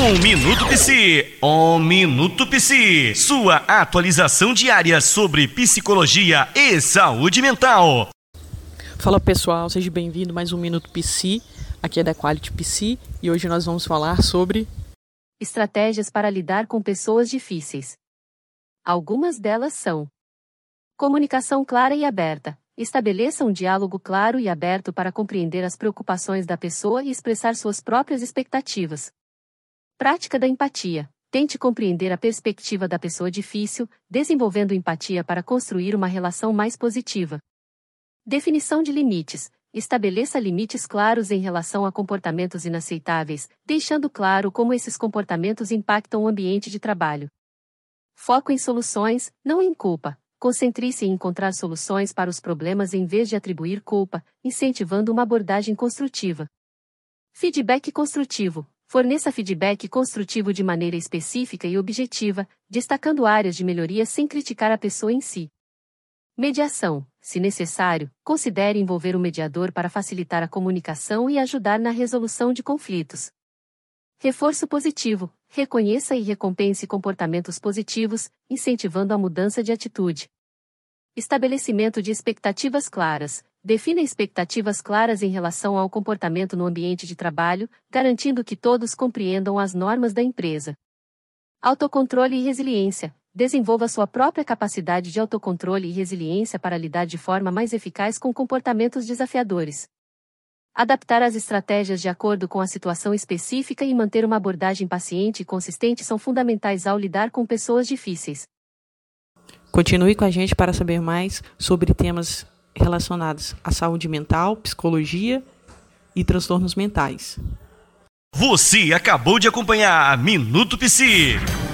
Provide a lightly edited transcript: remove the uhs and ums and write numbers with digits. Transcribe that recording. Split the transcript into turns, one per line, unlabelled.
Minuto Psi, Minuto Psi, sua atualização diária sobre psicologia e saúde mental.
Fala pessoal, seja bem-vindo a mais um Minuto Psi, aqui é da Quality Psi e hoje nós vamos falar sobre
estratégias para lidar com pessoas difíceis. Algumas delas são: comunicação clara e aberta. Estabeleça um diálogo claro e aberto para compreender as preocupações da pessoa e expressar suas próprias expectativas. Prática da empatia. Tente compreender a perspectiva da pessoa difícil, desenvolvendo empatia para construir uma relação mais positiva. Definição de limites. Estabeleça limites claros em relação a comportamentos inaceitáveis, deixando claro como esses comportamentos impactam o ambiente de trabalho. Foco em soluções, não em culpa. Concentre-se em encontrar soluções para os problemas em vez de atribuir culpa, incentivando uma abordagem construtiva. Feedback construtivo. Forneça feedback construtivo de maneira específica e objetiva, destacando áreas de melhoria sem criticar a pessoa em si. Mediação. Se necessário, considere envolver o mediador para facilitar a comunicação e ajudar na resolução de conflitos. Reforço positivo. Reconheça e recompense comportamentos positivos, incentivando a mudança de atitude. Estabelecimento de expectativas claras. Defina expectativas claras em relação ao comportamento no ambiente de trabalho, garantindo que todos compreendam as normas da empresa. Autocontrole e resiliência. Desenvolva sua própria capacidade de autocontrole e resiliência para lidar de forma mais eficaz com comportamentos desafiadores. Adaptar as estratégias de acordo com a situação específica e manter uma abordagem paciente e consistente são fundamentais ao lidar com pessoas difíceis.
Continue com a gente para saber mais sobre temas relacionados à saúde mental, psicologia e transtornos mentais.
Você acabou de acompanhar Minuto Psi.